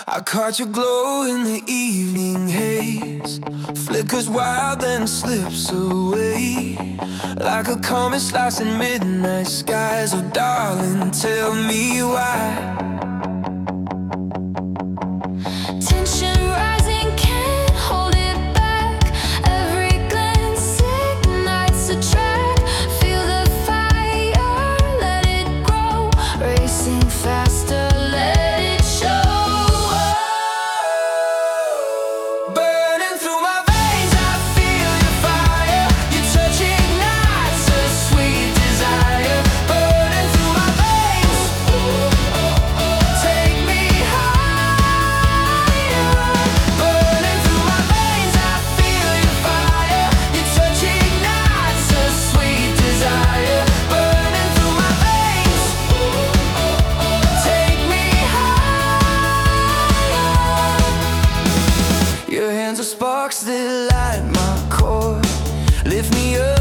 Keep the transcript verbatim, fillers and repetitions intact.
I caught your glow in the evening haze, flickers wild then slips away, like a comet slicing midnight skies. Oh darling, tell me why. Tension rising, can't hold it back. Every glance ignites a track. Feel the fire, let it grow. Racing faster, let it show. Burning through my veins, I feel your fire. Your touch ignites a sweet desire. Burning through my veins, take me higher. Burning through my veins, I feel your fire. Your touch ignites a sweet desire. Burning through my veins, take me higher. Your hands are sparks that light my core, lift me up